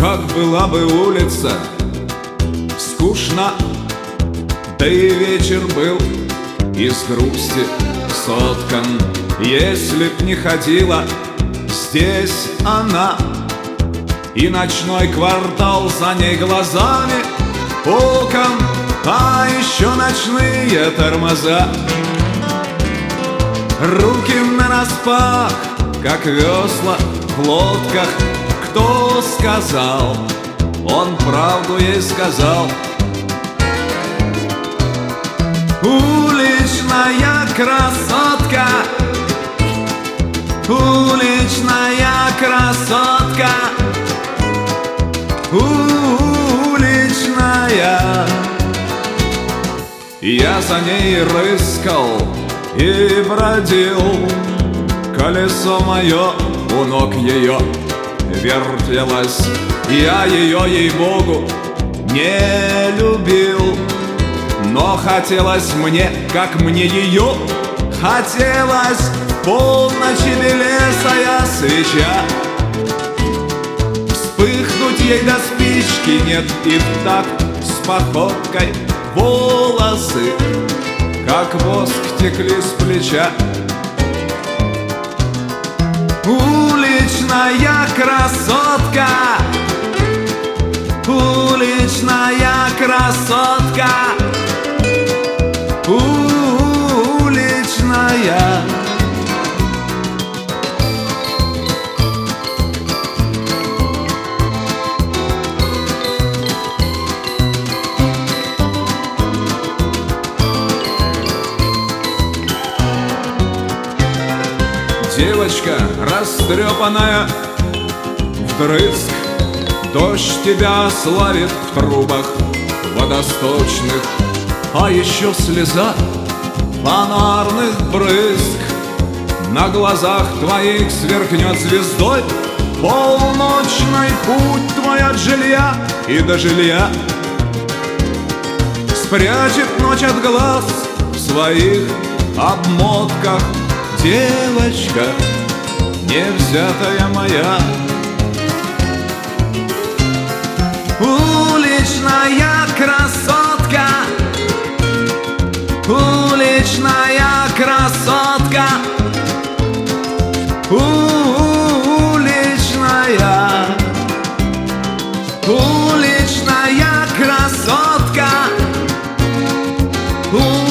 Как была бы улица скучна, да и вечер был из грусти соткан. Если б не ходила здесь она, и ночной квартал за ней глазами окон, а еще ночные тормоза. Руки нараспах, как весла в лодках. Кто сказал? Он правду ей сказал. Уличная красотка, уличная красотка, уличная. Я за ней рыскал и бродил, колесо мое у ног ее вертелось. Я ее, ей-богу, не любил, но хотелось мне, как мне ее хотелось. В полночи белесая свеча, вспыхнуть ей до спички нет, и в такт с походкой волосы, как воск, текли с плеча. Уличная красотка, уличная красотка, уличная. Девочка растрепанная вдрызг, дождь тебя славит в трубах водосточных, а еще слеза фонарных брызг на глазах твоих сверкнет звездой. Полночный путь твой от жилья и до жилья спрячет ночь от глаз в своих обмотках. Девочка, невзятая моя, уличная красотка, уличная красотка, уличная, уличная красотка.